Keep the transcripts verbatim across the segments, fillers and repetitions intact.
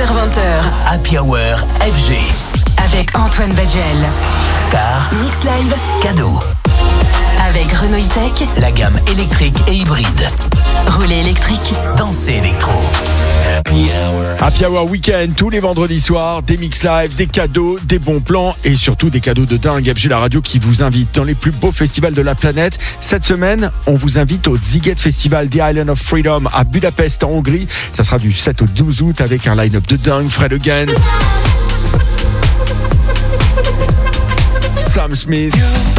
heures vingt heures. Happy Hour F G. Avec Antoine Baduel. Star. Mix Live. Cadeau. Avec Renault E-Tech. La gamme électrique et hybride. Rouler électrique. Danser électro. Happy Hour. Happy Hour Weekend, tous les vendredis soirs, des mix live, des cadeaux, des bons plans et surtout des cadeaux de dingue. F G la radio qui vous invite dans les plus beaux festivals de la planète. Cette semaine, on vous invite au Sziget Festival The Island of Freedom à Budapest en Hongrie. Ça sera du sept au douze août avec un line-up de dingue. Fred Again, Sam Smith,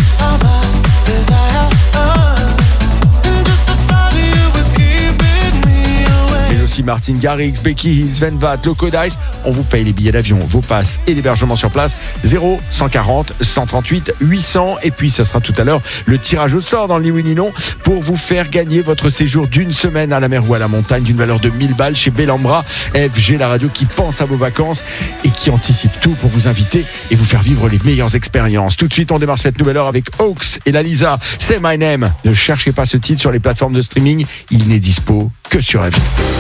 mais aussi Martin Garrix, Becky Hill, Sven Vath, Loco Dice. On vous paye les billets d'avion, vos passes et l'hébergement sur place. zéro cent quarante cent trente-huit huit cents. Et puis ça sera tout à l'heure le tirage au sort dans le Liwininon pour vous faire gagner votre séjour d'une semaine à la mer ou à la montagne d'une valeur de mille balles chez Bellambra. F G la radio qui pense à vos vacances et qui anticipe tout pour vous inviter et vous faire vivre les meilleures expériences. Tout de suite on démarre cette nouvelle heure avec Hawks et la Lisa. C'est My Name. Ne cherchez pas ce titre sur les plateformes de streaming, il n'est dispo que sur F G.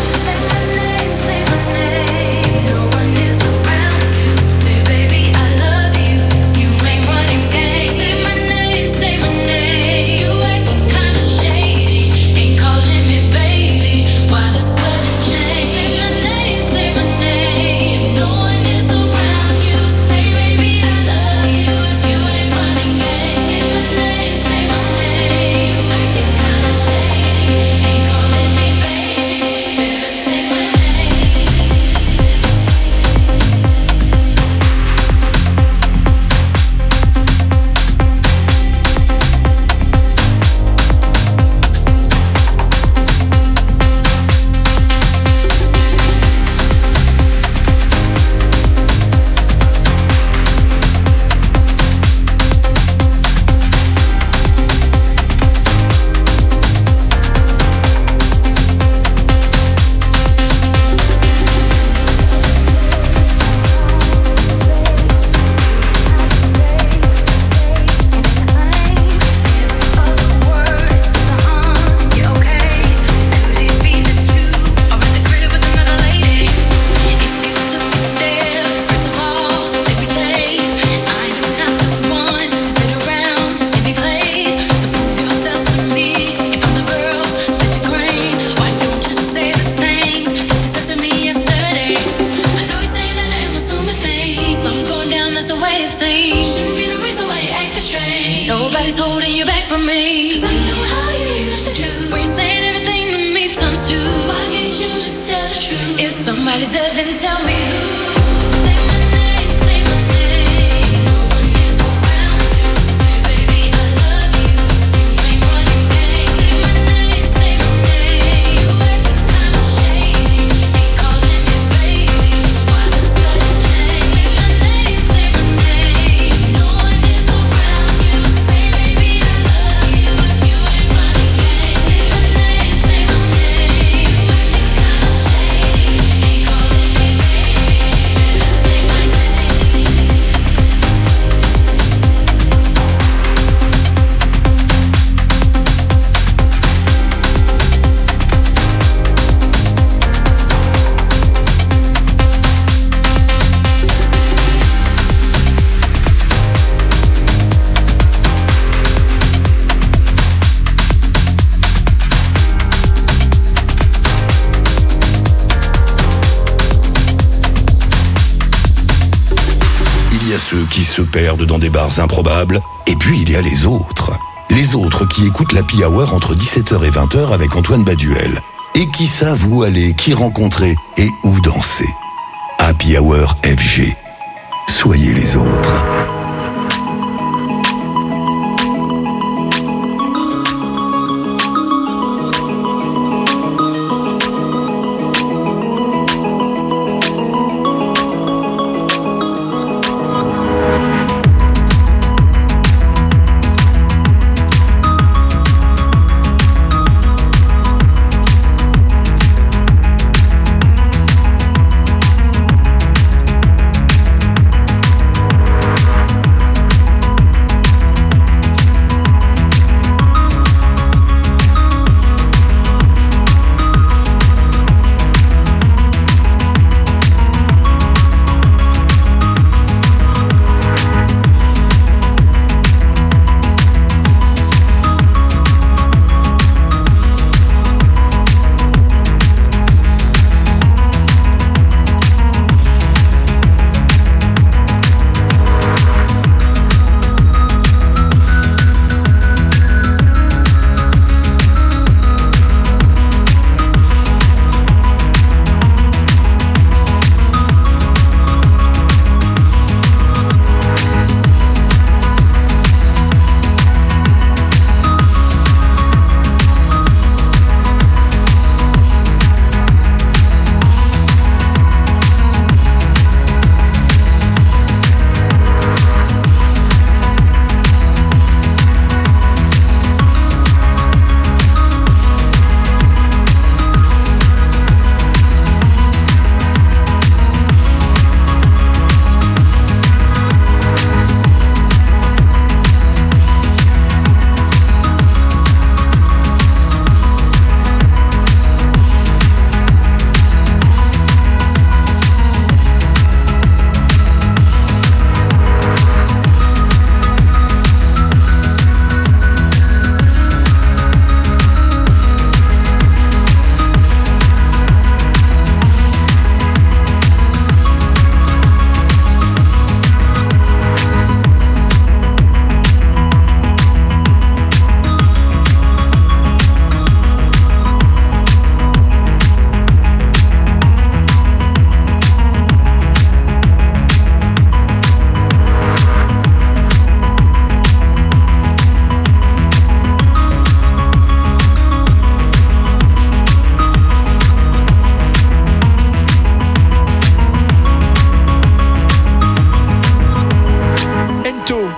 Qui se perdent dans des bars improbables, et puis il y a les autres. Les autres qui écoutent l'Happy Hour entre dix-sept heures et vingt heures avec Antoine Baduel, et qui savent où aller, qui rencontrer et où danser. Happy Hour F G. Soyez les autres.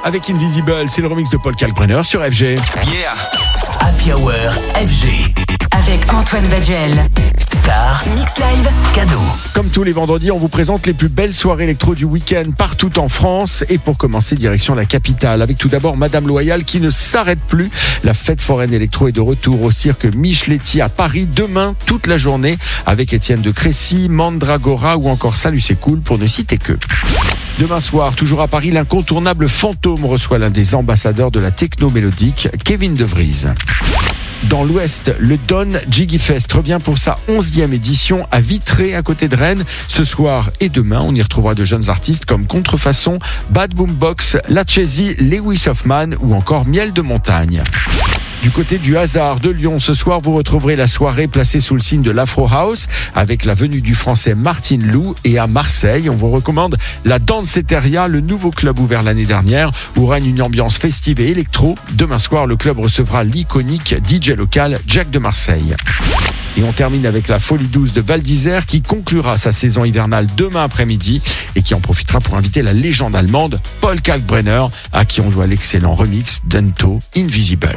avec Invisible. C'est le remix de Paul Kalkbrenner sur F G. Yeah. Happy Hour F G. Avec Antoine Baduel. Star. Mix Live. Cadeau. Comme tous les vendredis, on vous présente les plus belles soirées électro du week-end partout en France. Et pour commencer, direction la capitale. Avec tout d'abord Madame Loyal qui ne s'arrête plus. La fête foraine électro est de retour au cirque Micheletti à Paris demain toute la journée avec Étienne de Crécy, Mandragora ou encore Salut c'est cool pour ne citer que. Demain soir, toujours à Paris, l'incontournable Fantôme reçoit l'un des ambassadeurs de la techno mélodique, Kevin De Vries. Dans l'Ouest, le Don Jiggy Fest revient pour sa onzième édition à Vitré, à côté de Rennes. Ce soir et demain, on y retrouvera de jeunes artistes comme Contrefaçon, Bad Boom Box, Lachesi, Lewis Hoffman ou encore Miel de Montagne. Du côté du hasard de Lyon, ce soir, vous retrouverez la soirée placée sous le signe de l'Afro House avec la venue du français Martin Lou. Et à Marseille, on vous recommande la Danceteria, le nouveau club ouvert l'année dernière où règne une ambiance festive et électro. Demain soir, le club recevra l'iconique D J local Jack de Marseille. Et on termine avec la Folie douce de Val d'Isère qui conclura sa saison hivernale demain après-midi et qui en profitera pour inviter la légende allemande Paul Kalkbrenner à qui on doit l'excellent remix d'Ento Invisible.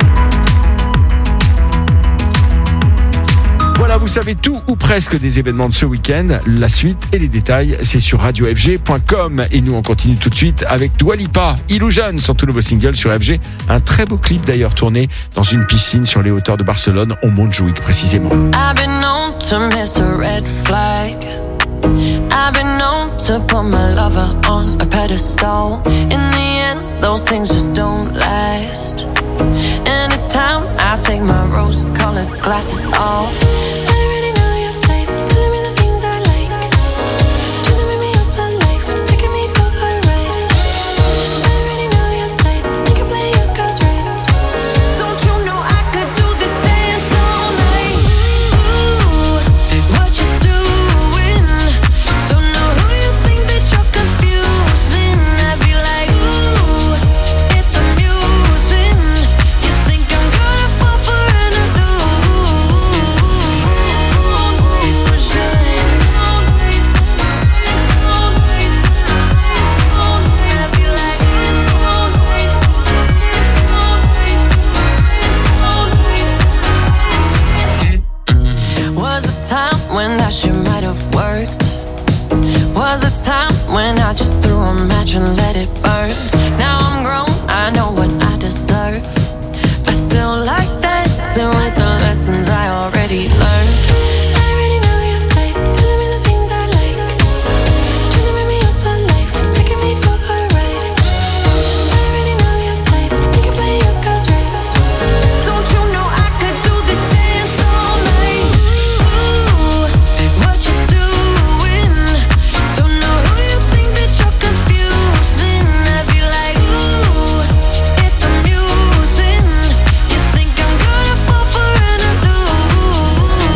Voilà, vous savez tout ou presque des événements de ce week-end. La suite et les détails, c'est sur radio f g point com. Et nous, on continue tout de suite avec Dua Lipa, Illusion, son tout nouveau single sur F G. Un très beau clip d'ailleurs tourné dans une piscine sur les hauteurs de Barcelone, au Montjuïc précisément. I've been known to miss a red flag. I've been known to put my lover on a pedestal. In the end, those things just don't last. And it's time I take my rose-colored glasses off. I already know your type, telling me the things I like. Trying to make me yours for life, taking me for a ride. I already know your type, you can play your cards right. Don't you know I could do this dance all night? Ooh, what you doing? Don't know who you think that you're confusing. I'd be like, ooh, it's amusing. You think I'm gonna fall for an illusion? I'd be like, was a time when that shit might have worked. Was a time when I just threw a match and let it burn. Now I'm grown, I know what I deserve. I still like that too with the lessons I already learned. I already know your type, telling me the things I like. Trying to make me yours for life, taking me for a ride. I already know your type, you can play your cards right. Don't you know I could do this dance all night? Ooh, what you doing? Don't know who you think that you're confusing. I'd be like, ooh, it's amusing. You think I'm gonna fall for an illusion?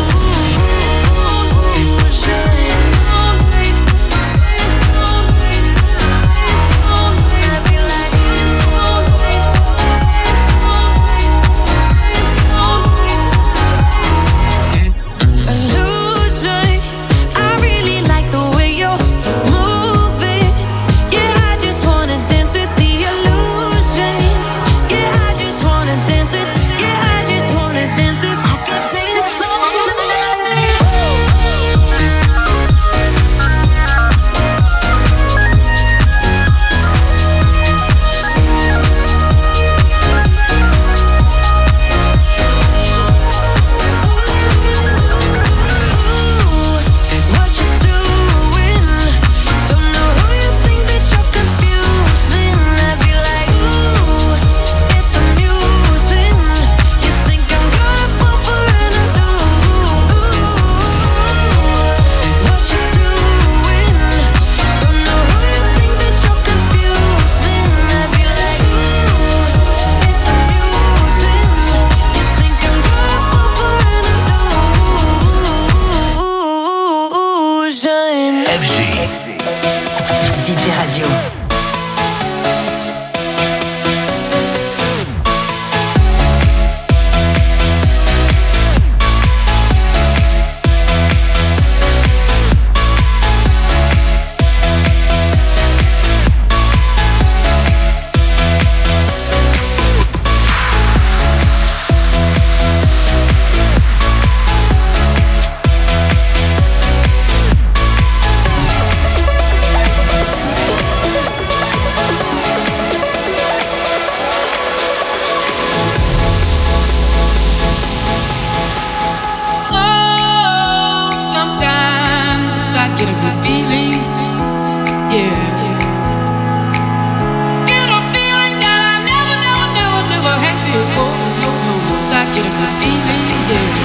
get a good feeling, yeah. Get a feeling that I never, never, never, never had before. No, no, no, I get a good feeling, yeah.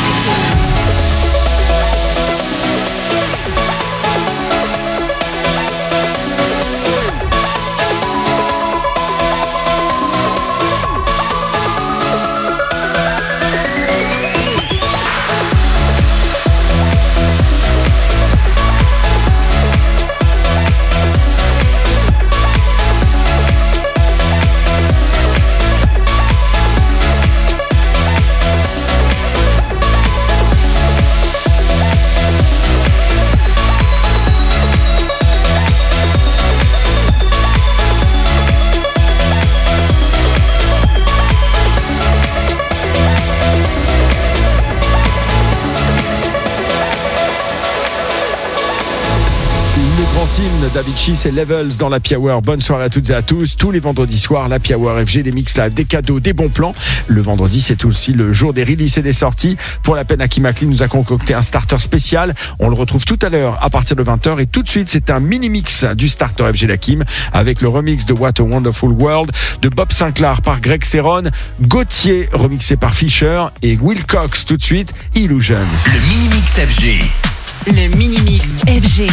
D'Avicii, c'est Levels dans l'Happy Hour. Bonne soirée à toutes et à tous. Tous les vendredis soirs, l'Happy Hour F G, des mix live, des cadeaux, des bons plans. Le vendredi, c'est aussi le jour des releases et des sorties. Pour la peine, Hakim Akli nous a concocté un starter spécial. On le retrouve tout à l'heure à partir de vingt heures. Et tout de suite, c'est un mini-mix du starter F G d'Hakim avec le remix de What a Wonderful World de Bob Sinclair par Greg Serron, Gauthier remixé par Fisher et Will Cox tout de suite, Illusion. Le mini-mix F G. Le mini-mix F G.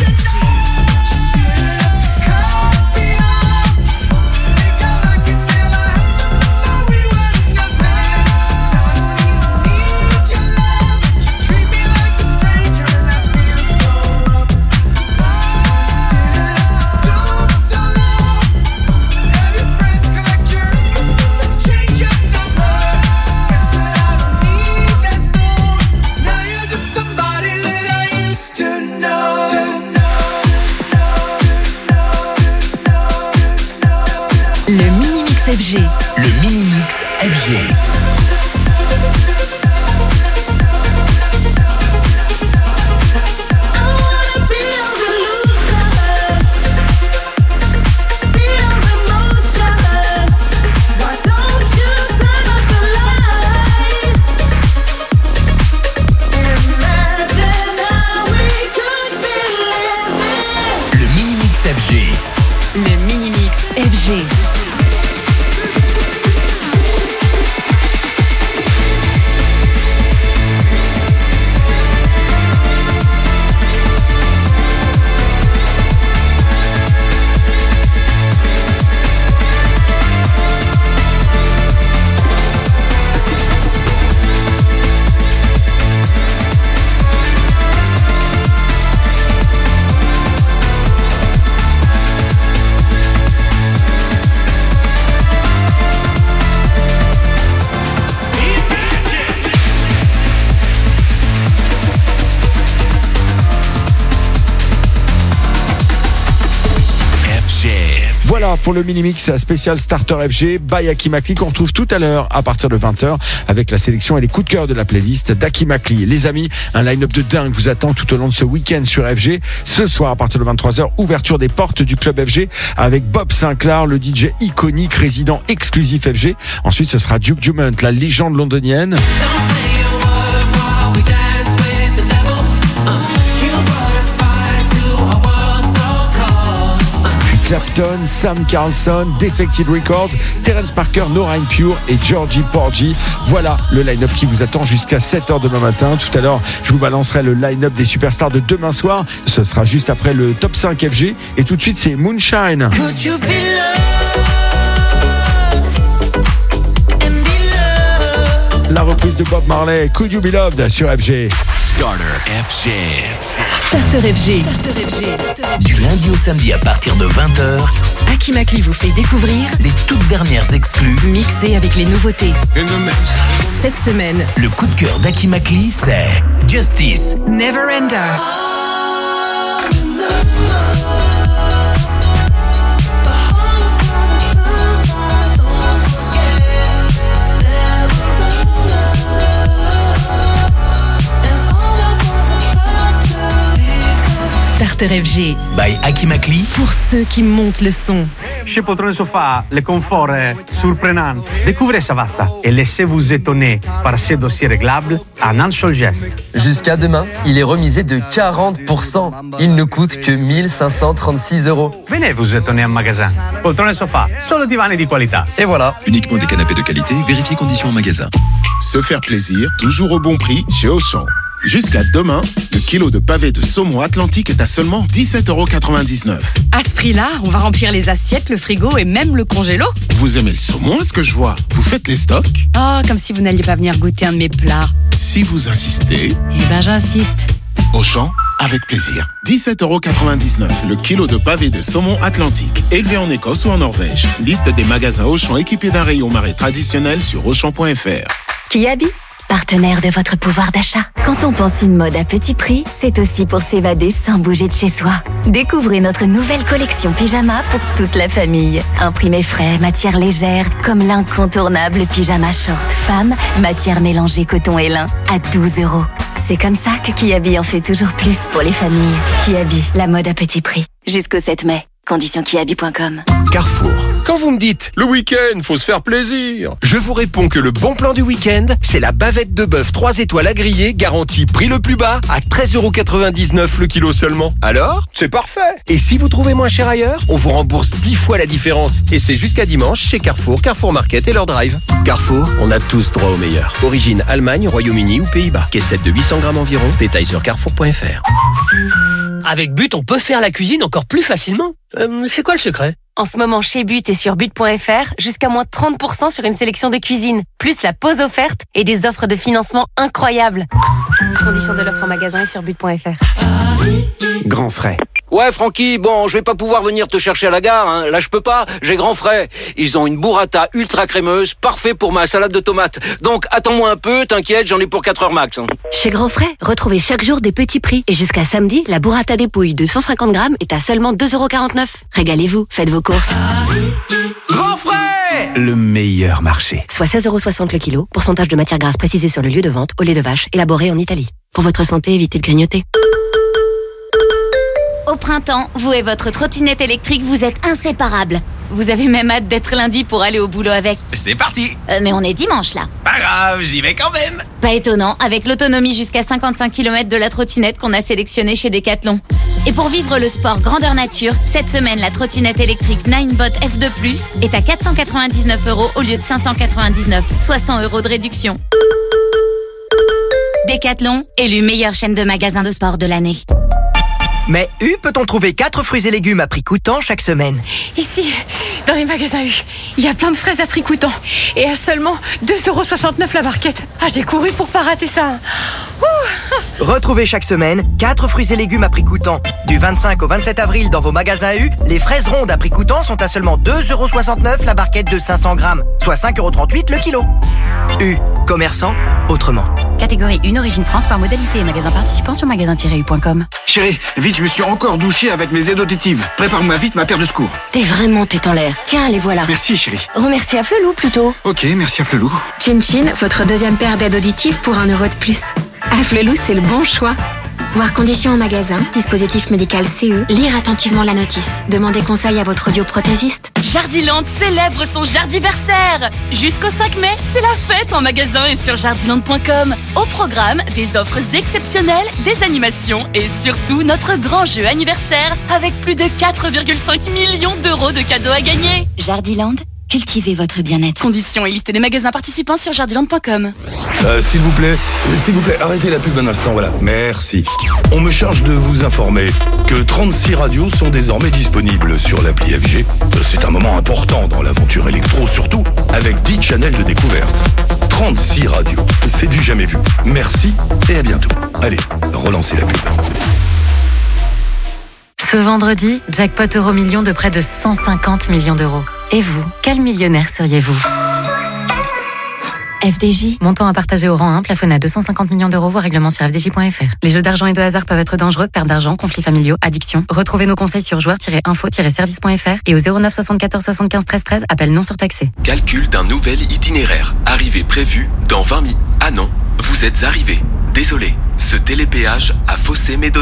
Le mini-mix F G. Le mini-mix F G. Le mini-mix F G. Voilà pour le mini-mix spécial Starter F G by Hakim Akli qu'on retrouve tout à l'heure à partir de vingt heures avec la sélection et les coups de cœur de la playlist d'Hakim Akli. Les amis, un line-up de dingue vous attend tout au long de ce week-end sur F G. Ce soir à partir de vingt-trois heures, ouverture des portes du club F G avec Bob Sinclair, le D J iconique résident exclusif F G. Ensuite, ce sera Duke Dumont, la légende londonienne. Clapton, Sam Carlson, Defected Records, Terence Parker, Nora En Pure et Georgie Porgy. Voilà le line-up qui vous attend jusqu'à sept heures demain matin. Tout à l'heure, je vous balancerai le line-up des superstars de demain soir. Ce sera juste après le top cinq F G. Et tout de suite, c'est Moonshine. Could you be La reprise de Bob Marley, Could You Be Loved sur F G. Starter F G. Starter F G. Starter F G. Du lundi au samedi à partir de vingt heures, Hakim Akli vous fait découvrir les toutes dernières exclus mixés avec les nouveautés. Cette semaine, le coup de cœur d'Hakim Akli, c'est Justice. Never Ender. Starter F G. By Akimakli. Pour ceux qui montent le son. Chez Poltrone Sofa, le confort est surprenant. Découvrez Savazza et laissez-vous étonner par ses dossiers réglables en un seul geste. Jusqu'à demain, il est remisé de quarante pour cent. Il ne coûte que mille cinq cent trente-six euros. Venez vous étonner en magasin. Poltrone Sofa, solo divani di qualità. Et voilà. Uniquement des canapés de qualité, vérifiez conditions en magasin. Se faire plaisir, toujours au bon prix chez Auchan. Jusqu'à demain, le kilo de pavé de saumon Atlantique est à seulement dix-sept euros quatre-vingt-dix-neuf. À ce prix-là, on va remplir les assiettes, le frigo et même le congélo. Vous aimez le saumon, est-ce que je vois? Vous faites les stocks? Oh, comme si vous n'alliez pas venir goûter un de mes plats. Si vous insistez... Eh ben, j'insiste. Auchan, avec plaisir. dix-sept euros quatre-vingt-dix-neuf, le kilo de pavé de saumon Atlantique, élevé en Écosse ou en Norvège. Liste des magasins Auchan équipés d'un rayon marée traditionnel sur auchan point f r. Kiabi, partenaire de votre pouvoir d'achat. Quand on pense une mode à petit prix, c'est aussi pour s'évader sans bouger de chez soi. Découvrez notre nouvelle collection pyjama pour toute la famille. Imprimé frais, matière légère, comme l'incontournable pyjama short femme, matière mélangée coton et lin, à douze euros. C'est comme ça que Kiabi en fait toujours plus pour les familles. Kiabi, la mode à petit prix. Jusqu'au sept mai. Conditions kiabi point com. Carrefour. Quand vous me dites « le week-end, faut se faire plaisir », je vous réponds que le bon plan du week-end, c'est la bavette de bœuf trois étoiles à griller, garantie prix le plus bas, à treize euros quatre-vingt-dix-neuf le kilo seulement. Alors, c'est parfait. Et si vous trouvez moins cher ailleurs, on vous rembourse dix fois la différence. Et c'est jusqu'à dimanche chez Carrefour, Carrefour Market et leur drive. Carrefour, on a tous droit au meilleur. Origine Allemagne, Royaume-Uni ou Pays-Bas. Caissette de huit cents grammes environ. Détail sur carrefour point f r. Avec But, on peut faire la cuisine encore plus facilement. Euh, c'est quoi le secret? En ce moment, chez But et sur but point f r, jusqu'à moins trente pour cent sur une sélection de cuisine, plus la pause offerte et des offres de financement incroyables. Conditions de l'offre en magasin et sur but point f r. Grand frais. Ouais, Francky, bon, je vais pas pouvoir venir te chercher à la gare, hein. Là, je peux pas, j'ai Grand Frais. Ils ont une burrata ultra crémeuse, parfait pour ma salade de tomates. Donc, attends-moi un peu, t'inquiète, j'en ai pour quatre heures max. Hein. Chez Grand Frais, retrouvez chaque jour des petits prix. Et jusqu'à samedi, la burrata dépouille de cent cinquante grammes est à seulement deux euros quarante-neuf. Régalez-vous, faites vos courses. Grand Frais, le meilleur marché. Soit seize euros soixante le kilo, pourcentage de matière grasse précisé sur le lieu de vente, au lait de vache, élaboré en Italie. Pour votre santé, évitez de grignoter. Au printemps, vous et votre trottinette électrique, vous êtes inséparables. Vous avez même hâte d'être lundi pour aller au boulot avec. C'est parti. Euh, mais on est dimanche là. Pas grave, j'y vais quand même. Pas étonnant, avec l'autonomie jusqu'à cinquante-cinq kilomètres de la trottinette qu'on a sélectionnée chez Decathlon. Et pour vivre le sport grandeur nature, cette semaine, la trottinette électrique Ninebot F deux plus est à quatre cent quatre-vingt-dix-neuf euros au lieu de cinq cent quatre-vingt-dix-neuf, soit cent euros de réduction. Decathlon, élu meilleure chaîne de magasins de sport de l'année. Mais U peut-on trouver quatre fruits et légumes à prix coûtant chaque semaine? Ici, dans les magasins U, il y a plein de fraises à prix coûtant. Et à seulement deux euros soixante-neuf la barquette. Ah, j'ai couru pour pas rater ça. Ouh. Retrouvez chaque semaine quatre fruits et légumes à prix coûtant. Du vingt-cinq au vingt-sept avril dans vos magasins U, les fraises rondes à prix coûtant sont à seulement deux euros soixante-neuf la barquette de cinq cents grammes, soit cinq euros trente-huit le kilo. U, commerçant autrement. Catégorie un, origine France par modalité et magasin participant sur magasin tiret u point com. Chérie, vite, je me suis encore douché avec mes aides auditives. Prépare-moi vite ma paire de secours. T'es vraiment tête en l'air. Tiens, les voilà. Merci, chérie. Remercie à Flelou plutôt. Ok, merci à Flelou. Chin Chin, votre deuxième paire d'aides auditives pour un euro de plus. À Flelou, c'est le bon choix. Voir conditions en magasin, dispositif médical C E, lire attentivement la notice. Demandez conseil à votre audioprothésiste. Jardiland célèbre son jardiversaire. Jusqu'au cinq mai, c'est la fête en magasin et sur jardiland point com. Au programme, des offres exceptionnelles, des animations et surtout notre grand jeu anniversaire avec plus de quatre virgule cinq millions d'euros de cadeaux à gagner. Jardiland, cultivez votre bien-être. Conditions et liste des magasins participants sur jardiland point com. Euh, s'il vous plaît, s'il vous plaît, arrêtez la pub un instant, voilà. Merci. On me charge de vous informer que trente-six radios sont désormais disponibles sur l'appli F G. C'est un moment important dans l'aventure électro, surtout avec dix channels de découverte. trente-six radios, c'est du jamais vu. Merci et à bientôt. Allez, relancez la pub. Ce vendredi, jackpot euro million de près de cent cinquante millions d'euros. Et vous, quel millionnaire seriez-vous ? F D J, montant à partager au rang un, plafonné à deux cent cinquante millions d'euros, voire règlement sur f d j point f r. Les jeux d'argent et de hasard peuvent être dangereux, perte d'argent, conflits familiaux, addiction. Retrouvez nos conseils sur joueurs tiret info tiret service point f r et au zéro neuf soixante-quatorze soixante-quinze treize treize, appel non surtaxé. Calcul d'un nouvel itinéraire. Arrivée prévue dans vingt minutes. Ah non, vous êtes arrivé. Désolé, ce télépéage a faussé mes données.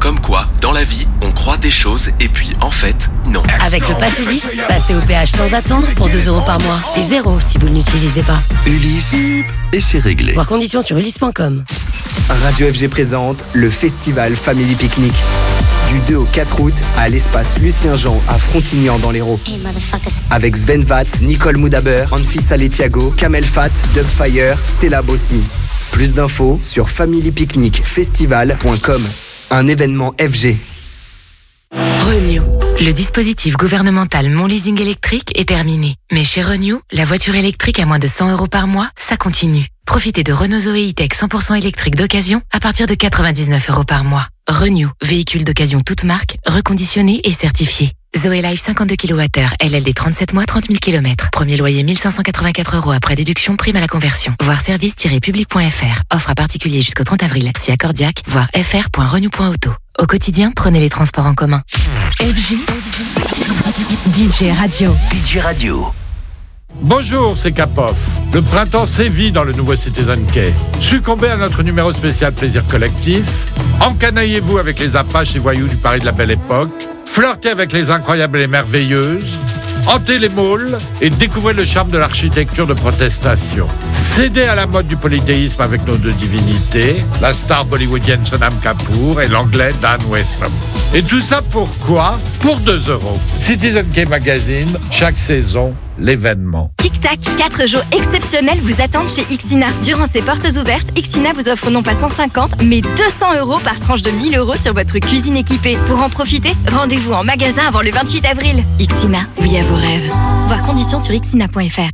Comme quoi, dans la vie, on croit des choses et puis en fait, non. Avec le Pass Ulysse, passez au péage sans attendre pour deux euros par mois. Et zéro si vous ne l'utilisez pas. Ulysse, et c'est réglé. Voir conditions sur ulysse point com. Radio F G présente le festival Family Picnic. Du deux au quatre août à l'espace Lucien Jean à Frontignan dans l'Hérault. Avec Sven Vath, Nicole Moudaber, Anfisa Letiago, Kamel Fat, Dubfire, Stella Bossi. Plus d'infos sur family picnic festival point com. Un événement F G. Renew. Le dispositif gouvernemental Mon Leasing électrique est terminé. Mais chez Renew, la voiture électrique à moins de cent euros par mois, ça continue. Profitez de Renault Zoé E-Tech cent pour cent électrique d'occasion à partir de quatre-vingt-dix-neuf euros par mois. Renew, véhicule d'occasion toute marque, reconditionné et certifié. Zoé Life cinquante-deux kilowattheures, L L D trente-sept mois, trente mille kilomètres. Premier loyer mille cinq cent quatre-vingt-quatre euros après déduction, prime à la conversion. Voir service tiret public point f r. Offre à particulier jusqu'au trente avril. Si accordiaque, voir f r point renew point auto. Au quotidien, prenez les transports en commun. F G D J Radio. D J Radio. Bonjour, c'est Kapov. Le printemps sévit dans le nouveau Citizen Quai. Succombez à notre numéro spécial plaisir collectif. Encanaillez-vous avec les apaches et voyous du Paris de la Belle Époque. Flirtez avec les incroyables et merveilleuses. Hantez les malls et découvrez le charme de l'architecture de protestation. Cédez à la mode du polythéisme avec nos deux divinités, la star bollywoodienne Sonam Kapoor et l'anglais Dan Wetham. Et tout ça pourquoi ? Pour deux euros. Citizen K Magazine, chaque saison, l'événement. Tic Tac, quatre jours exceptionnels vous attendent chez Ixina. Durant ces portes ouvertes, Ixina vous offre non pas cent cinquante, mais deux cents euros par tranche de mille euros sur votre cuisine équipée. Pour en profiter, rendez-vous en magasin avant le vingt-huit avril. Ixina, oui à vos rêves. Voir conditions sur ixina point f r.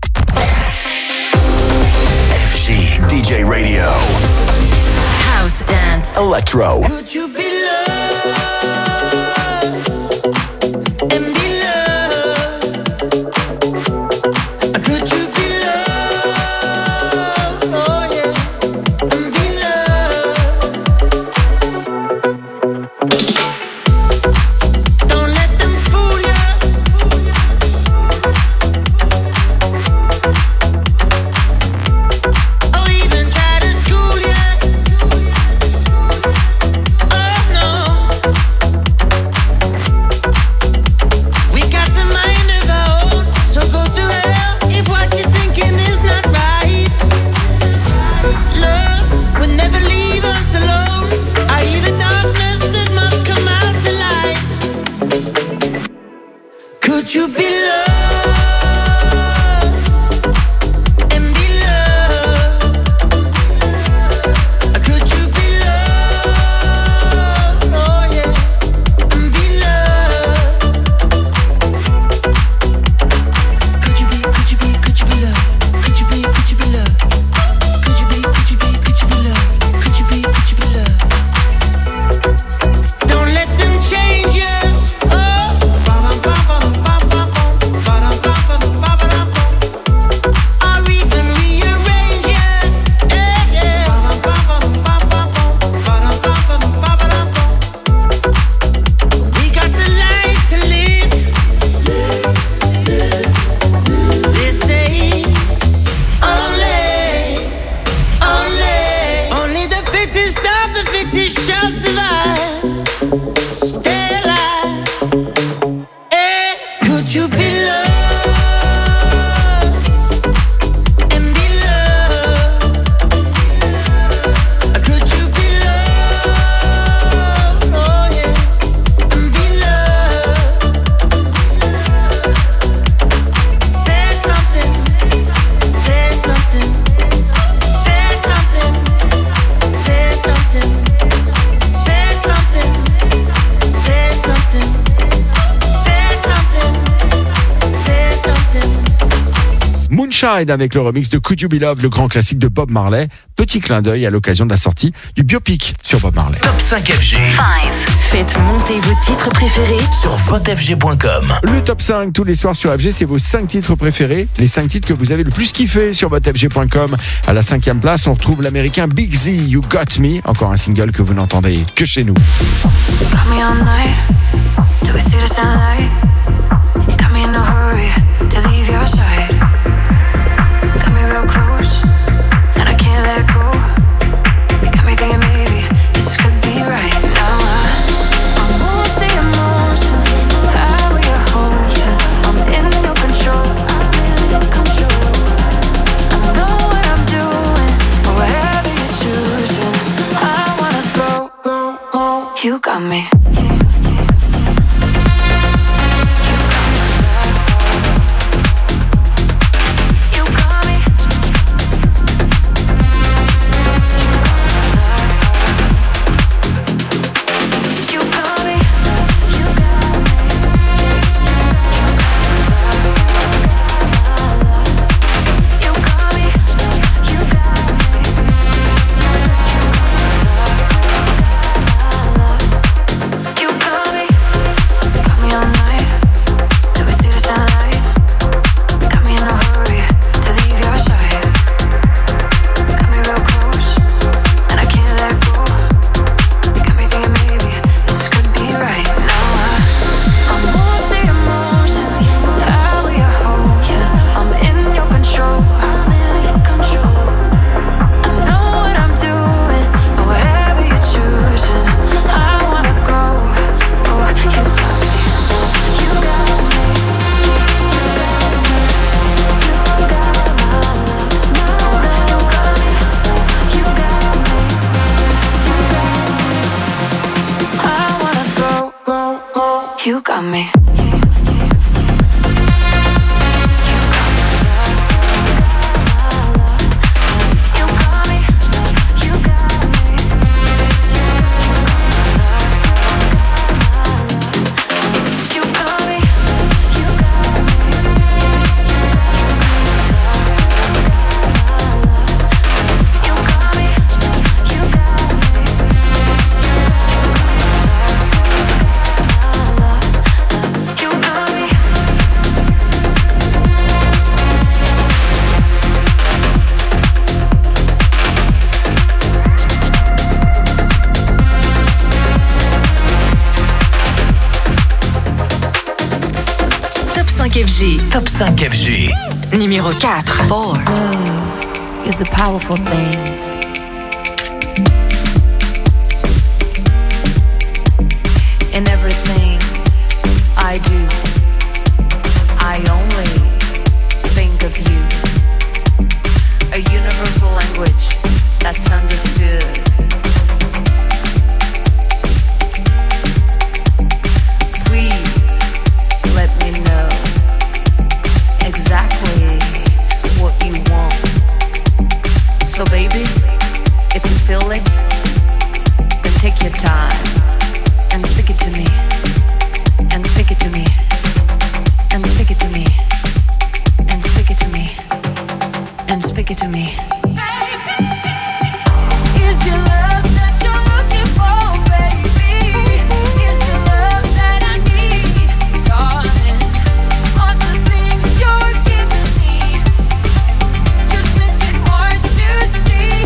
F G D J Radio. House dance. Electro. Could you be loved? Could you be loved? Moonshine avec le remix de Could You Be Loved, le grand classique de Bob Marley. Petit clin d'œil à l'occasion de la sortie du biopic sur Bob Marley. Top cinq F G. cinq. Faites monter vos titres préférés sur vote f g point com. Le top cinq tous les soirs sur F G, c'est vos cinq titres préférés, les cinq titres que vous avez le plus kiffé sur vote f g point com. À la cinquième place, on retrouve l'américain Big Z, You Got Me, encore un single que vous n'entendez que chez nous. Got me all night, till we see the sunlight. Got me in no hurry to leave your side. Got me real close, and I can't let go. You got me thinking maybe this could be right now. I You got me. You got me. F G. Top cinq F G. Numéro quatre. Love is a powerful thing. In everything I do, I only think of you. A universal language that's understood. Please let me know exactly what you want. So baby, if you feel it, then take your time and speak it to me, and speak it to me, and speak it to me, and speak it to me, and speak it to me. Is your love that you're looking for, baby? Is your love that I need, darling? All the things you're giving me just makes it hard to see.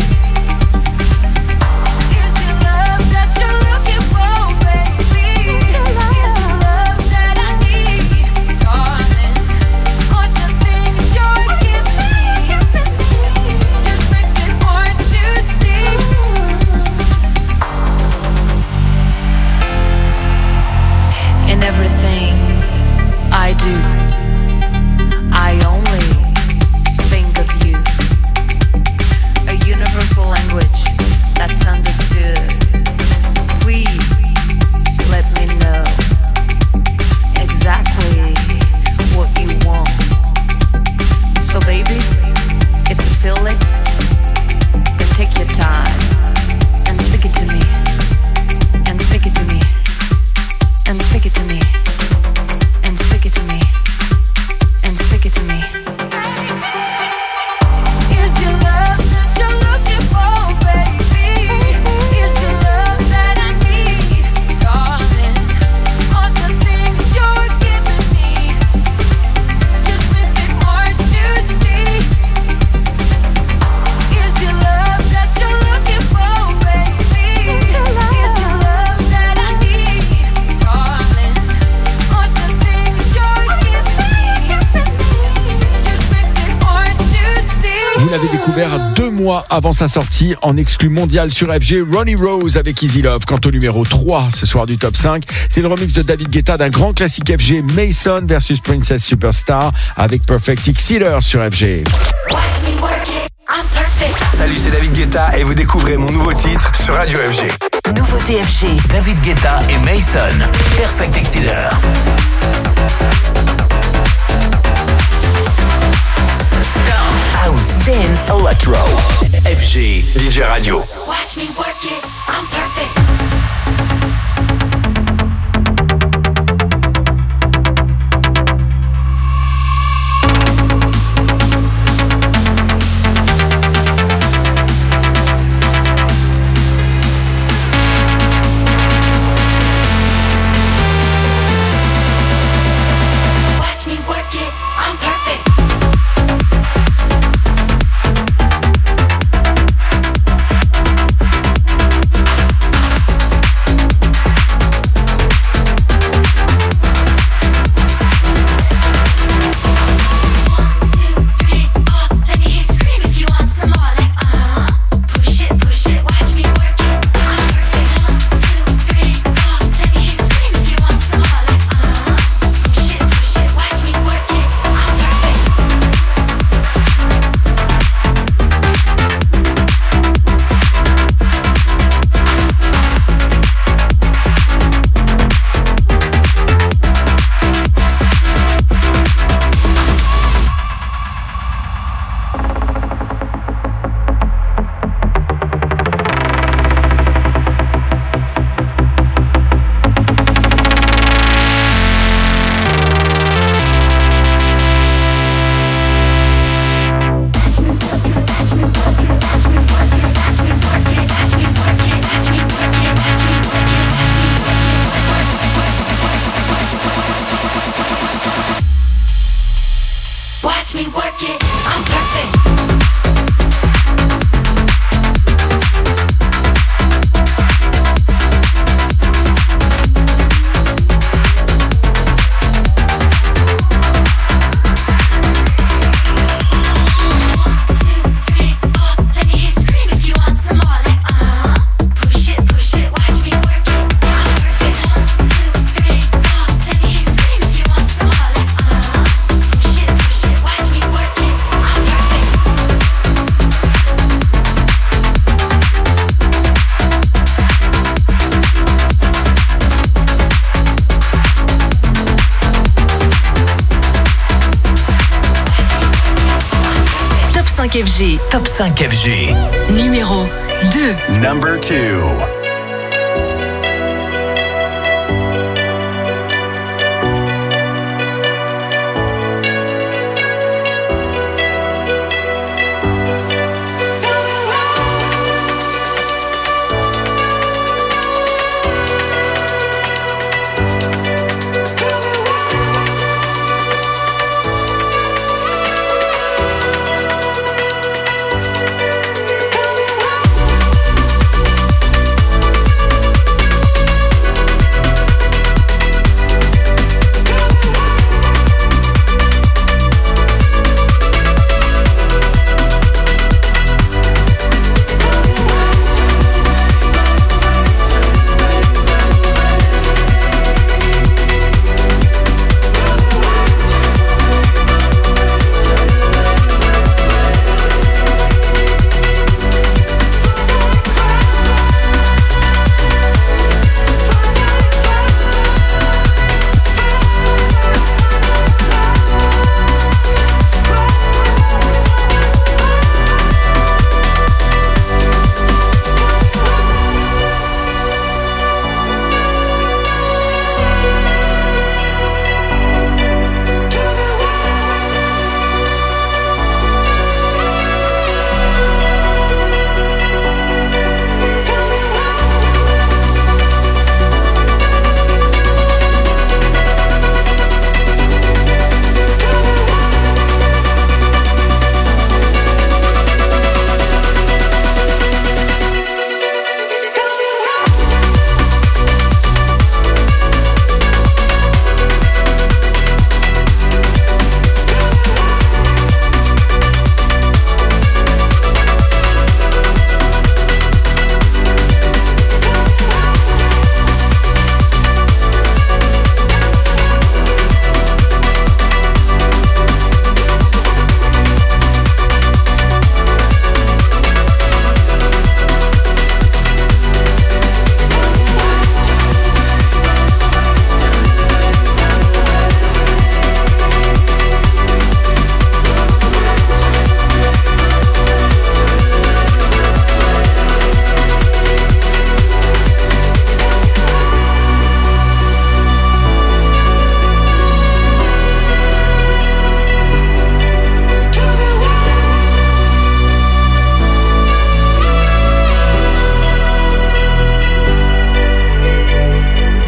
Is your love that you're looking for, baby? Is your love that I need, darling? All the things you're giving me just makes it hard to see. In everything I do, I only think of you. A universal language that's understood. Please let me know exactly what you want. So baby, if you feel it, then take your time and speak it to me, and speak it to me, and speak it to me, and speak it to me, and speak it to me. Is your love that you're looking for, baby? Is your love that I need, darling? All the things you're giving me just makes it hard to see. Is your love that you're looking for, baby? Is your love that I need, darling? All the things you're giving me just makes it hard to see. Vous l'avez découvert deux mois avant sa sortie en exclu mondial sur F G, Ronnie Rose avec Easy Love. Quant au numéro trois ce soir du top cinq, c'est le remix de David Guetta d'un grand classique F G, Mason versus Princess Superstar avec Perfect X-Sealer sur F G. Salut, c'est David Guetta et vous découvrez mon nouveau titre sur Radio F G. Nouveauté F G. David Guetta et Mason. Perfect Exciter. House, dance, electro. F G D J Radio. Watch me work it, I'm perfect. F G. Top cinq F G. Numéro deux. Number two.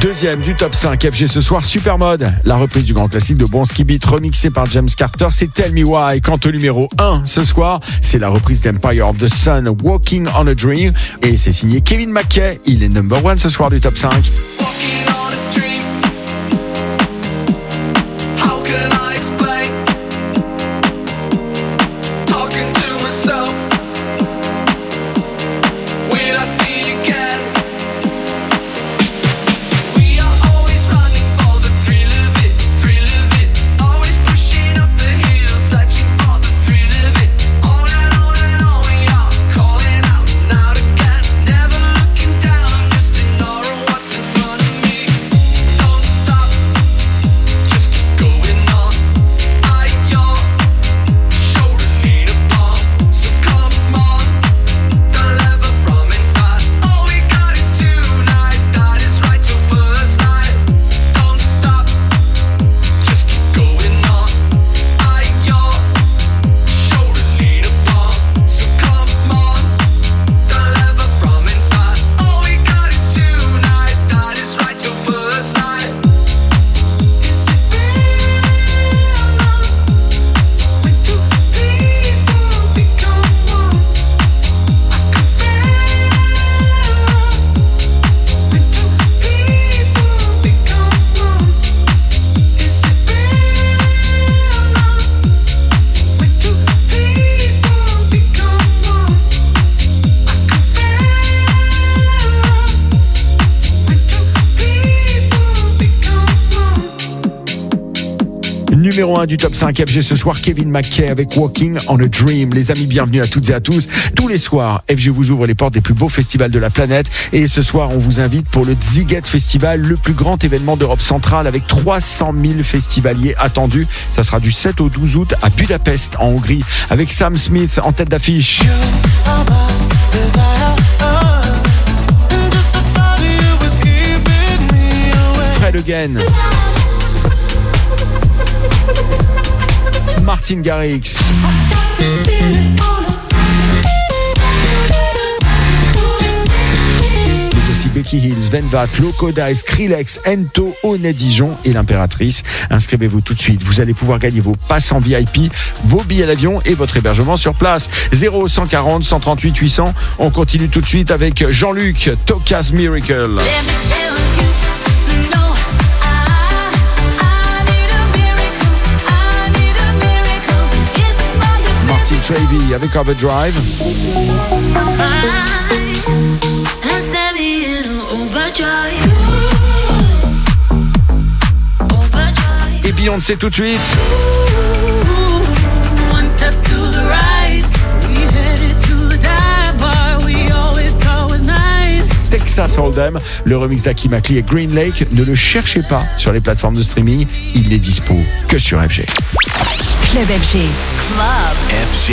Deuxième du top cinq F G ce soir, Supermode. La reprise du grand classique de Bronski Beat remixé par James Carter, c'est Tell Me Why. Quant au numéro un ce soir, c'est la reprise d'Empire of the Sun, Walking on a Dream. Et c'est signé Kevin McKay. Il est number one ce soir du top cinq. Numéro un du top cinq F G ce soir, Kevin McKay avec Walking on a Dream. Les amis, bienvenue à toutes et à tous. Tous les soirs, F G vous ouvre les portes des plus beaux festivals de la planète. Et ce soir, on vous invite pour le Sziget Festival, le plus grand événement d'Europe centrale avec trois cent mille festivaliers attendus. Ça sera du sept au douze août à Budapest, en Hongrie, avec Sam Smith en tête d'affiche. Fred Again. Martin Garrix. Mais aussi Becky Hill, Svenvat, Lokoda, Skrillex, Ento, Onet Dijon et l'Impératrice. Inscrivez-vous tout de suite. Vous allez pouvoir gagner vos passes en V I P, vos billets d'avion et votre hébergement sur place. zéro cent quarante cent trente-huit huit cents. On continue tout de suite avec Jean-Luc, Toka's Miracle. Travy avec Overdrive. Et Beyoncé tout de suite. Texas Hold'em, le remix d'Aki Makli et Green Lake. Ne le cherchez pas sur les plateformes de streaming, il n'est dispo que sur F G. Club F G. Club F G.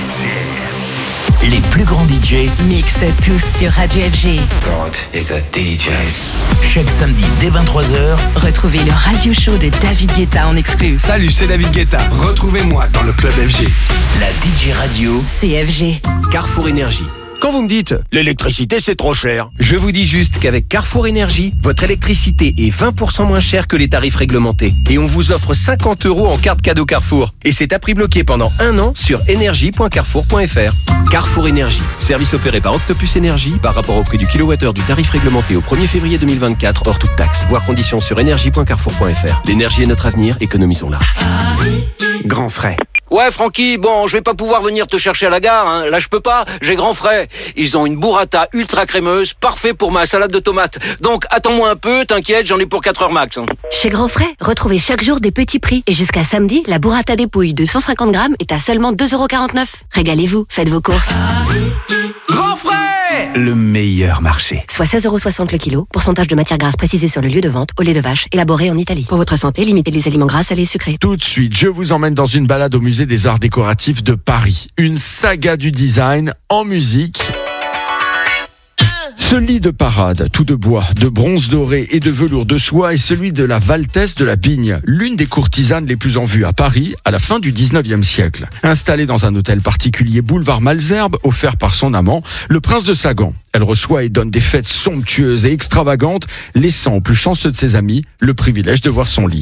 Les plus grands D J mixent tous sur Radio F G. God is a D J. Chaque samedi dès vingt-trois heures, retrouvez le radio show de David Guetta en exclu. Salut, c'est David Guetta. Retrouvez-moi dans le Club F G. La D J radio, c'est F G. Carrefour Énergie. Quand vous me dites « l'électricité c'est trop cher », je vous dis juste qu'avec Carrefour Énergie, votre électricité est vingt pour cent moins chère que les tarifs réglementés. Et on vous offre cinquante euros en carte cadeau Carrefour. Et c'est à prix bloqué pendant un an sur énergie point carrefour point f r. Carrefour Énergie, service opéré par Octopus Énergie par rapport au prix du kilowattheure du tarif réglementé au premier février deux mille vingt-quatre hors toute taxe. Voir conditions sur énergie point carrefour point f r. L'énergie est notre avenir, économisons-la. Grand frais. Ouais, Francky, bon, je vais pas pouvoir venir te chercher à la gare, hein. Là, je peux pas, j'ai grand frais. Ils ont une burrata ultra crémeuse, parfait pour ma salade de tomates. Donc, attends-moi un peu, t'inquiète, j'en ai pour quatre heures max. Hein. Chez Grand Frais, retrouvez chaque jour des petits prix. Et jusqu'à samedi, la burrata des Pouilles de cent cinquante grammes est à seulement deux euros quarante-neuf. Régalez-vous, faites vos courses. Grand Frais, le meilleur marché. Soit seize euros soixante le kilo. Pourcentage de matière grasse précisé sur le lieu de vente. Au lait de vache, élaboré en Italie. Pour votre santé, limitez les aliments gras, salés et sucrés. Tout de suite, je vous emmène dans une balade au musée des arts décoratifs de Paris. Une saga du design en musique Ce lit de parade, tout de bois, de bronze doré et de velours de soie, est celui de la Valtesse de la Bigne, l'une des courtisanes les plus en vue à Paris à la fin du dix-neuvième siècle. Installée dans un hôtel particulier boulevard Malesherbes, offert par son amant, le prince de Sagan. Elle reçoit et donne des fêtes somptueuses et extravagantes, laissant aux plus chanceux de ses amis le privilège de voir son lit.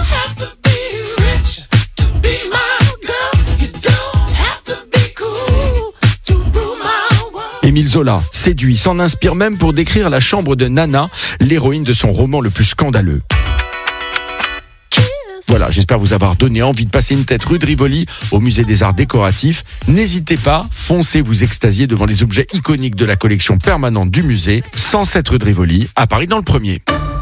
Émile Zola, séduit, s'en inspire même pour décrire la chambre de Nana, l'héroïne de son roman le plus scandaleux. Voilà, j'espère vous avoir donné envie de passer une tête rue de Rivoli au musée des arts décoratifs. N'hésitez pas, foncez vous extasier devant les objets iconiques de la collection permanente du musée, cent sept rue de Rivoli, à Paris dans le premier.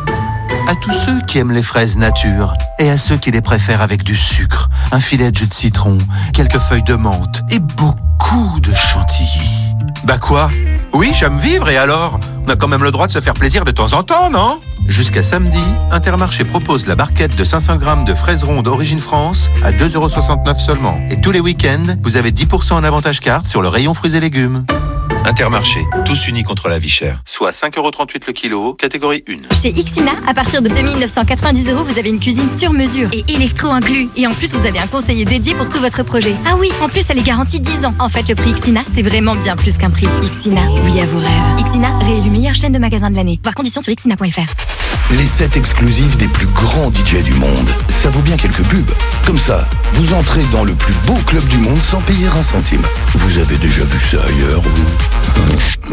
À tous ceux qui aiment les fraises nature et à ceux qui les préfèrent avec du sucre, un filet de jus de citron, quelques feuilles de menthe et beaucoup de chantilly. Bah quoi ? Oui, j'aime vivre et alors ? On a quand même le droit de se faire plaisir de temps en temps, non ? Jusqu'à samedi, Intermarché propose la barquette de cinq cents grammes de fraises rondes Origine France à deux euros soixante-neuf seulement. Et tous les week-ends, vous avez dix pour cent en avantage carte sur le rayon fruits et légumes. Intermarché, tous unis contre la vie chère. Soit cinq euros trente-huit le kilo, catégorie un. Chez Ixina, à partir de deux mille neuf cent quatre-vingt-dix euros, vous avez une cuisine sur mesure et électro inclus. Et en plus, vous avez un conseiller dédié pour tout votre projet. Ah oui, en plus, elle est garantie dix ans. En fait, le prix Ixina, c'est vraiment bien plus qu'un prix. Ixina, oui à vos rêves. Ixina, réélu meilleure chaîne de magasins de l'année. Voir conditions sur ixina point f r. Les sets exclusifs des plus grands D J du monde. Ça vaut bien quelques pubs. Comme ça, vous entrez dans le plus beau club du monde sans payer un centime. Vous avez déjà vu ça ailleurs, vous ?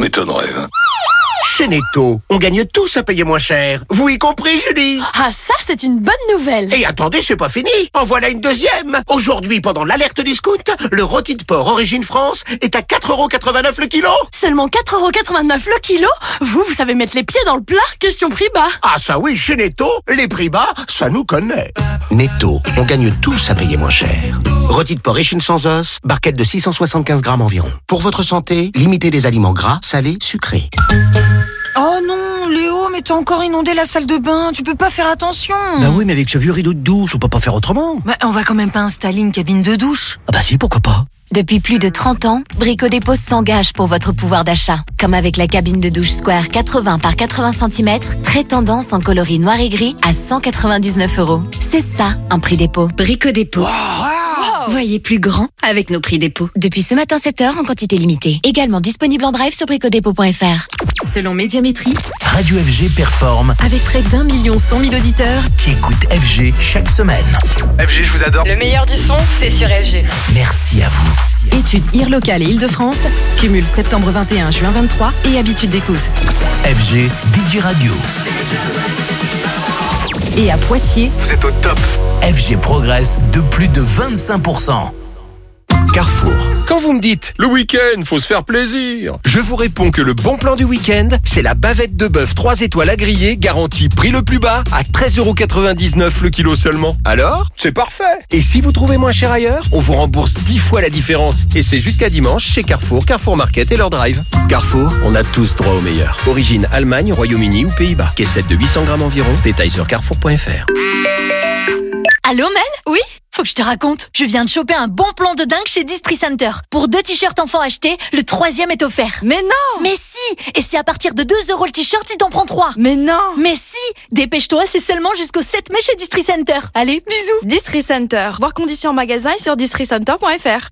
M'étonnerait, hein. Chez Netto, on gagne tous à payer moins cher. Vous y compris, Julie? Ah, ça, c'est une bonne nouvelle. Et attendez, c'est pas fini. En voilà une deuxième. Aujourd'hui, pendant l'alerte discount, le rôti de porc Origine France est à quatre euros quatre-vingt-neuf le kilo. Seulement quatre euros quatre-vingt-neuf le kilo? Vous, vous savez mettre les pieds dans le plat. Question prix bas. Ah ça oui, chez Netto, les prix bas, ça nous connaît. Netto, on gagne tous à payer moins cher. Rôti de porc échine sans os, barquette de six cent soixante-quinze grammes environ. Pour votre santé, limitez les aliments gras, salés, sucrés. Oh non, Léo, mais t'as encore inondé la salle de bain, tu peux pas faire attention. Bah oui, mais avec ce vieux rideau de douche, on peut pas faire autrement. Bah on va quand même pas installer une cabine de douche. Ah bah si, pourquoi pas. Depuis plus de trente ans, Brico Dépôt s'engage pour votre pouvoir d'achat. Comme avec la cabine de douche Square quatre-vingts par quatre-vingts centimètres, très tendance en coloris noir et gris à cent quatre-vingt-dix-neuf euros. C'est ça, un prix dépôt. Brico Dépôt. Wow. Voyez plus grand avec nos prix dépôt. Depuis ce matin sept heures en quantité limitée. Également disponible en drive sur bricodépôt point f r. Selon Médiamétrie, Radio F G performe avec près d'un million cent mille auditeurs qui écoutent F G chaque semaine. F G, je vous adore. Le meilleur du son, c'est sur F G. Merci à vous. Études I R locale et Île-de-France, cumul septembre vingt et un, juin vingt-trois et habitude d'écoute. F G, D J Radio. Et à Poitiers, vous êtes au top. F G progresse de plus de vingt-cinq pour cent. Carrefour. Quand vous me dites, le week-end, faut se faire plaisir, je vous réponds que le bon plan du week-end, c'est la bavette de bœuf trois étoiles à griller, garantie prix le plus bas, à treize euros quatre-vingt-dix-neuf le kilo seulement. Alors, c'est parfait. Et si vous trouvez moins cher ailleurs, on vous rembourse dix fois la différence. Et c'est jusqu'à dimanche chez Carrefour, Carrefour Market et leur drive. Carrefour, on a tous droit au meilleur. Origine Allemagne, Royaume-Uni ou Pays-Bas. Caissette de huit cents grammes environ. Détails sur carrefour point f r. Allô Mel? Oui? Faut que je te raconte. Je viens de choper un bon plan de dingue chez Distri Center. Pour deux t-shirts enfants achetés, le troisième est offert. Mais non! Mais si! Et c'est à partir de deux euros le t-shirt si t'en prends trois. Mais non! Mais si! Dépêche-toi, c'est seulement jusqu'au sept mai chez Distri Center. Allez, bisous! Distri Center. Voir conditions en magasin et sur distri center point f r.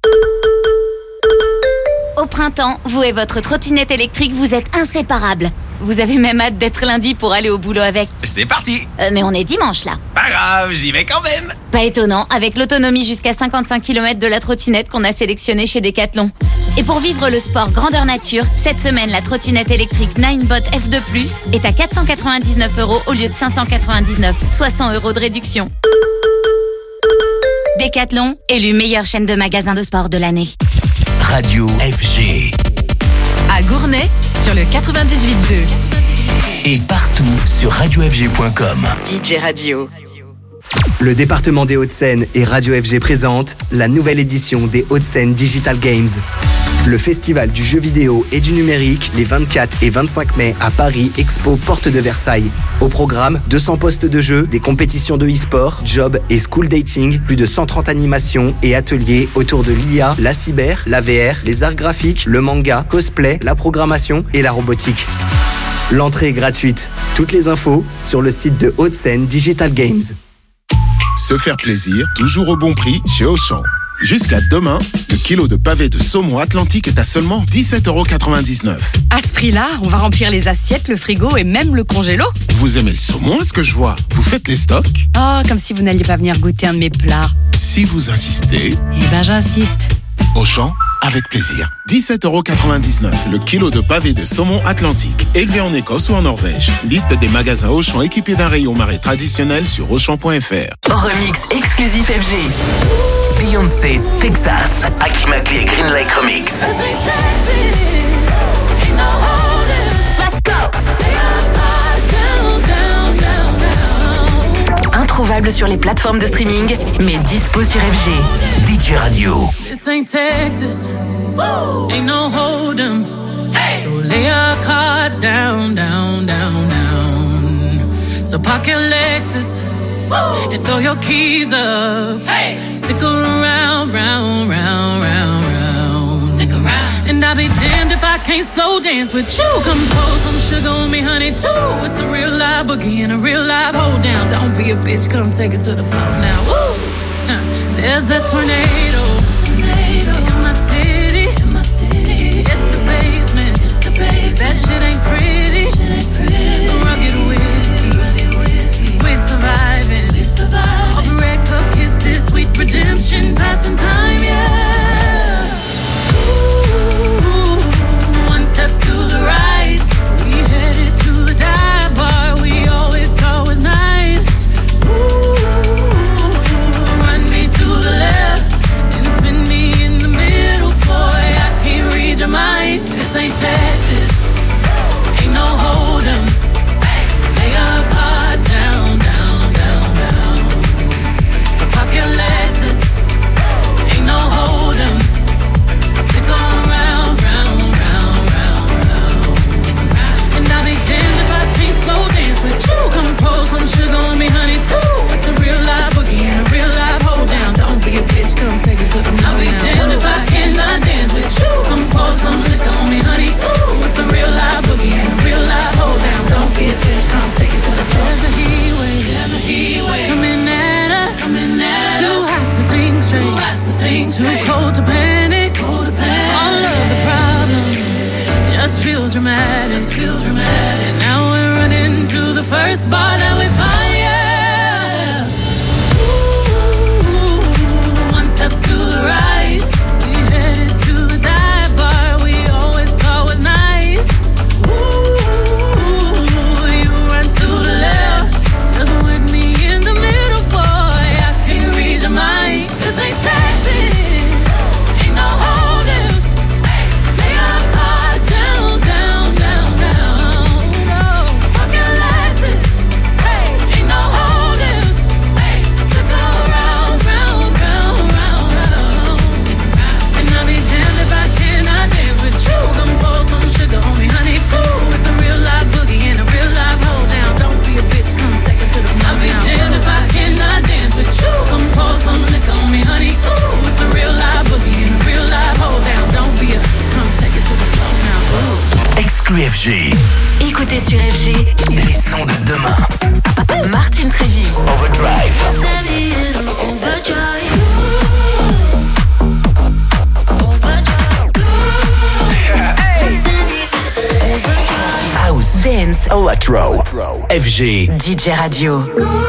Au printemps, vous et votre trottinette électrique, vous êtes inséparables. Vous avez même hâte d'être lundi pour aller au boulot avec. C'est parti. Euh, mais on est dimanche là. Pas grave, j'y vais quand même. Pas étonnant, avec l'autonomie jusqu'à cinquante-cinq kilomètres de la trottinette qu'on a sélectionnée chez Decathlon. Et pour vivre le sport grandeur nature, cette semaine, la trottinette électrique Ninebot F deux plus est à quatre cent quatre-vingt-dix-neuf euros au lieu de cinq cent quatre-vingt-dix-neuf, soit cent euros de réduction. Decathlon, élu meilleure chaîne de magasins de sport de l'année. Radio F G. À Gournay, sur le quatre-vingt-dix-huit deux. Et partout sur radio f g point com. D J Radio. Le département des Hauts-de-Seine et Radio F G présentent la nouvelle édition des Hauts-de-Seine Digital Games. Le festival du jeu vidéo et du numérique les vingt-quatre et vingt-cinq mai à Paris Expo Porte de Versailles. Au programme, deux cents postes de jeu, des compétitions de e-sport, job et school dating, plus de cent trente animations et ateliers autour de l'I A, la cyber, la V R, les arts graphiques, le manga, cosplay, la programmation et la robotique. L'entrée est gratuite. Toutes les infos sur le site de Haute-Seine Digital Games. Se faire plaisir, toujours au bon prix chez Auchan. Jusqu'à demain, le kilo de pavé de saumon Atlantique est à seulement dix-sept euros quatre-vingt-dix-neuf. À ce prix-là, on va remplir les assiettes, le frigo et même le congélo. Vous aimez le saumon, est-ce que je vois? Vous faites les stocks? Oh, comme si vous n'alliez pas venir goûter un de mes plats. Si vous insistez... Eh ben, j'insiste. Auchan, avec plaisir. dix-sept euros quatre-vingt-dix-neuf, le kilo de pavé de saumon Atlantique, élevé en Écosse ou en Norvège. Liste des magasins Auchan équipés d'un rayon marée traditionnel sur Auchan point F R. Remix exclusif F G. Beyoncé, Texas, Aki Makli et Green Lake Remix. Introuvable sur les plateformes de streaming, mais dispo sur F G. D J Radio. This ain't Texas. Ain't no hold'em. So lay your cards down, down, down, down. So park your Lexus and throw your keys up. Stick around, round, round, round, round. Stick around. And I'll be damned if I can't slow dance with you. Come pour some sugar on me, honey, too. It's a real live boogie and a real live hold down. Don't be a bitch, come take it to the floor now. Woo! Huh. There's that tornado. tornado. In my city, in my city. It's the basement. The basement. That shit ain't pretty. Shit ain't pretty. Rugged whiskey. Rugged whiskey. We're surviving. We surviving. Off red cup kisses, sweet redemption, passing time, yeah. Ooh, one step to the right, we headed to the dive bar we always thought was nice. Ooh, run me to the left, then spin me in the middle, boy, I can't read your mind. This ain't Texas, ain't no hold'em. Lay your cards down, down, down, down. So park your Lexus, ain't no hold'em. Stick around, round, round, round, round. And I'll be damned if I can't slow dance with you. Come pour some sugar on me, honey, too. It's a real live boogie and a real live hold down. Don't be a bitch, come take it to the floor. I'll be damned if I cannot dance with you. Come pour some liquor on me, honey, too. It's a real live boogie and a real live hold down. Don't be a bitch, come take it to the floor. There's a heat wave, there's a heat wave coming at us, coming at us. Too hot to think straight, too hot to think straight. Too cold to panic, cold to panic. All of the problems just feel dramatic, just feel dramatic. And now we're running to the first bar that we find, yeah. Ooh, one step to the right, we headed to the dive bar we always thought was nice. Ooh, you run to the left, just with me in the middle, boy, I can't read your mind. This ain't Texas, ain't no hold'em. Lay your cards down, down, down, down. No, park your Lexus, ain't no hold'em. Stick around, round, round, round, round. And I'll be damned if I cannot dance with you. Come pour some sugar on me, honey, too. It's a real live boogie and a real live hold down. Don't be a bitch, come take it to the floor. I'll be damned if I cannot dance with you. Come pour some liquor on me, honey, too. It's a real live boogie and a real live hold down. Don't be a, come take it to the floor now. Ooh. Exclu F G. Écoutez sur F G Les sons de demain. Martin Trévi. Overdrive. House. Dance. Electro. F G. D J Radio.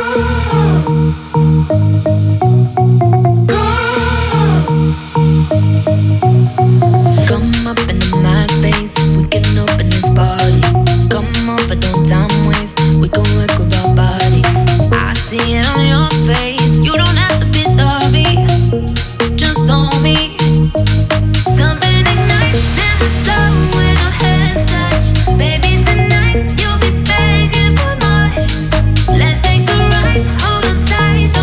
Come up in my space, we can open this party. Come over, don't time waste, we gon' work with our bodies. I see it on your face, you don't have to be sorry. Just hold me. Something ignites in the sun when our hands touch. Baby, tonight you'll be begging for more. Let's take a ride, hold on tight.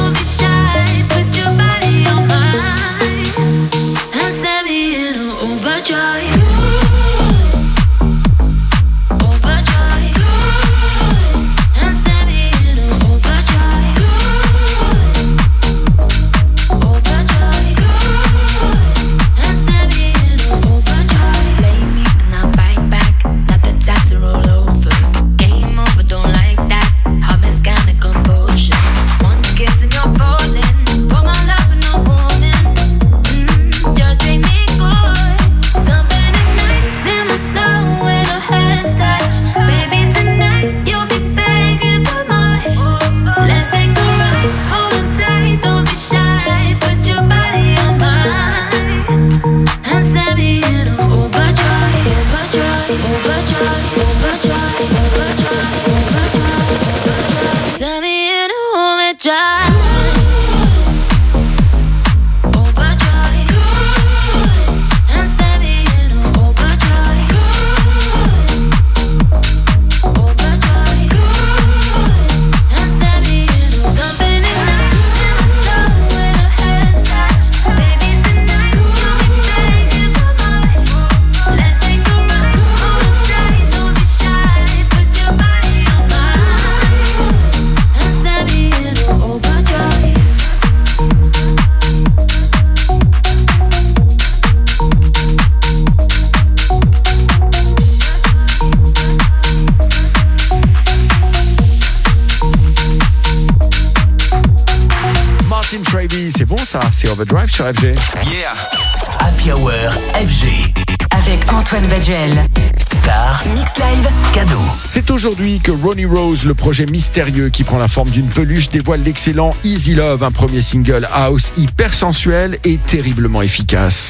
C'est bon ça, c'est Overdrive sur F G. Yeah. Happy Hour F G. Avec Antoine Baduel. Star, Mix Live, cadeau. C'est aujourd'hui que Ronnie Rose, le projet mystérieux qui prend la forme d'une peluche, dévoile l'excellent Easy Love, un premier single house hyper sensuel et terriblement efficace.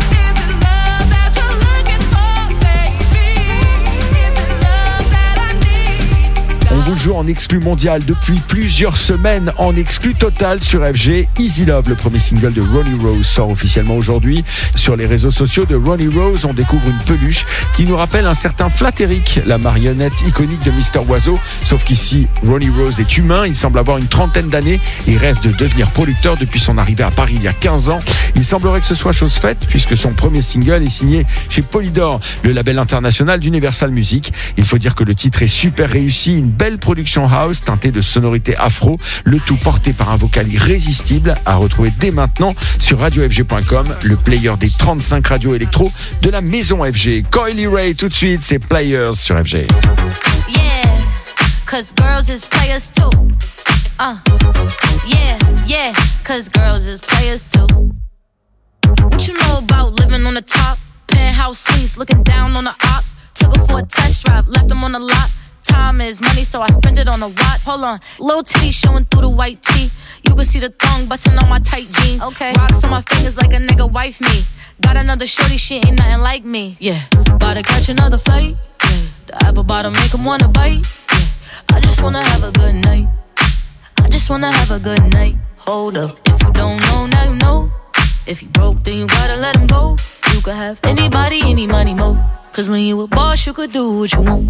On vous le joue en exclu mondial depuis plusieurs semaines, en exclu total sur F G. Easy Love, le premier single de Ronnie Rose, sort officiellement aujourd'hui. Sur les réseaux sociaux de Ronnie Rose, on découvre une peluche qui nous rappelle un certain Flat Eric, la marionnette iconique de Mister Oiseau. Sauf qu'ici, Ronnie Rose est humain, il semble avoir une trentaine d'années et rêve de devenir producteur depuis son arrivée à Paris il y a quinze ans. Il semblerait que ce soit chose faite puisque son premier single est signé chez Polydor, le label international d'Universal Music. Il faut dire que le titre est super réussi, une belle production house teintée de sonorités afro, le tout porté par un vocal irrésistible à retrouver dès maintenant sur radio f g point com, le player des trente-cinq radios électro de la maison F G. Coily Ray tout de suite, c'est Players sur F G. Yeah, cause girls is players too. Uh, yeah, yeah, cause girls is players too. What you know about living on the top? Penthouse suites, looking down on the ops. Took her for a test drive, left them on the lot. Time is money, so I spend it on a watch. Hold on, little titty showing through the white tee. You can see the thong busting on my tight jeans. Okay, rocks on my fingers like a nigga wife me. Got another shorty, she ain't nothing like me. Yeah, about to catch another fight. Yeah, the apple bottom make him wanna bite. Yeah, I just wanna have a good night. I just wanna have a good night. Hold up, if you don't know, now you know. If you broke, then you gotta let him go. You could have anybody, any money, mo. Cause when you a boss, you could do what you want.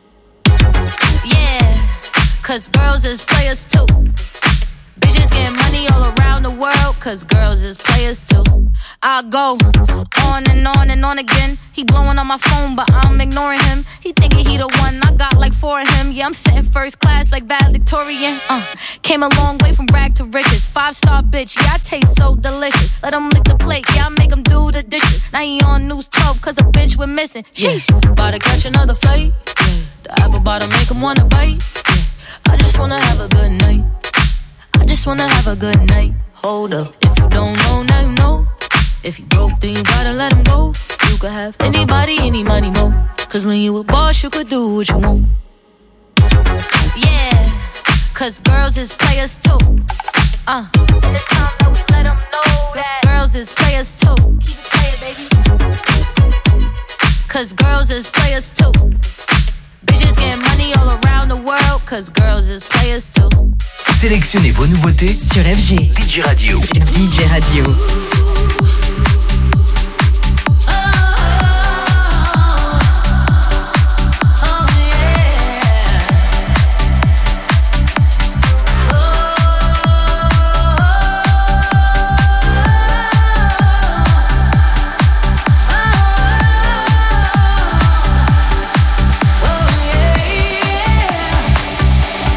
Yeah, cause girls is players too. Bitches getting money all around the world, cause girls is players too. I go on and on and on again. He blowing on my phone, but I'm ignoring him. He thinking he the one, I got like four of him. Yeah, I'm sitting first class like valedictorian. Uh, came a long way from rag to riches. Five star bitch, yeah, I taste so delicious. Let him lick the plate, yeah, I make him do the dishes. Now he on news twelve, cause a bitch we're missing. Sheesh, about to catch another flight. Yeah, the apple bottom make him wanna bite. Yeah, I just wanna have a good night. I just wanna have a good night. Hold up, if you don't know, now you know. If you broke, then you gotta let him go. You could have anybody, any money, mo. Cause when you a boss, you could do what you want. Yeah, cause girls is players too. Uh, and it's time that we let them know that girls is players too. Keep it playing, baby. Cause girls is players too. Bitches getting money all around the world, cause girls is players too. Sélectionnez vos nouveautés sur F G. D J Radio. D J Radio.